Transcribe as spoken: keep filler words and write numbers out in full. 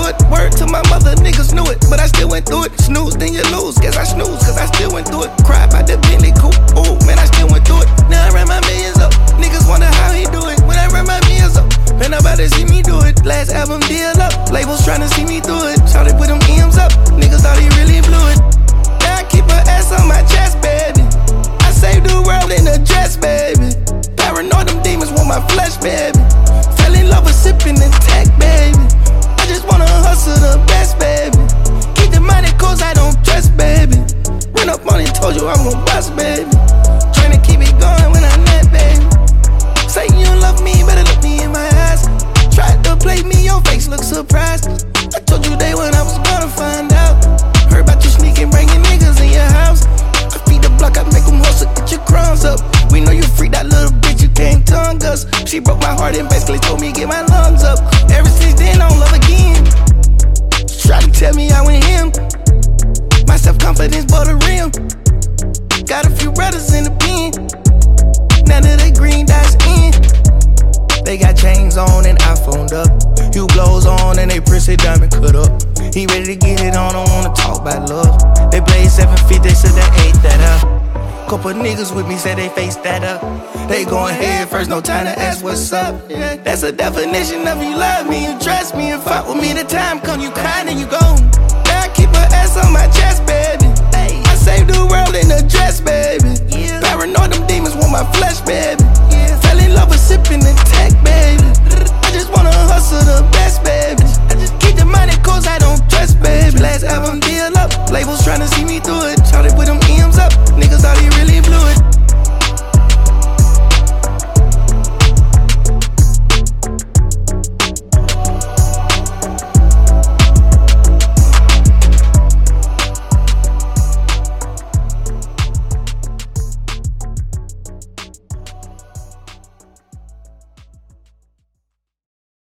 it. Word to my mother, niggas knew it, but I still went through it. Snooze, then you lose. Guess I snooze, cause I still went through it. Cry about the Bentley coupe. Ooh, man, I still went through it. Now I ran my millions up. Niggas wonder how he do it. When I ran my millions up, man, nobody see me do it. Last album deal up. Labels tryna see me through it. Shawty put them M's up. Niggas thought he really blew it. Now I keep her ass on my chest, baby. I saved the world in a dress, baby. Paranoid, them demons want my flesh, baby. Fell in love with sipping and tech, baby. I just wanna hustle the best, baby. Keep the money cause I don't dress, baby. Run up on it, told you I'm gon' bust, baby. Tryna keep it going when I net, baby. Say you don't love me, better look me in my eyes. Tried to play me, your face look surprised. I told you day when I was gonna find out. Heard about you sneaking, bringing niggas in your house. I feed the block, I make them hustle, get your crumbs up. We know you freak, that little bitch, you can't tongue us. She broke my heart and basically told me get my lungs up. Ever since then, I don't love again. Try to tell me I went him. My self-confidence bought a rim. Got a few brothers in the pen. None of they green dots in. They got chains on and iPhoned up. You blows on and they prissy diamond cut up. He ready to get it on, don't wanna talk about love. They play seven feet, they said they ate that up. Couple niggas with me said they face that up. They going head first, no time to ask what's up. That's a definition of you love me, you trust me, and fuck with me. The time come, you crying and you gone. Now I keep her ass on my chest, baby. I saved the world in a dress, baby. Paranoid, them demons want my flesh, baby. Fell in love with sipping and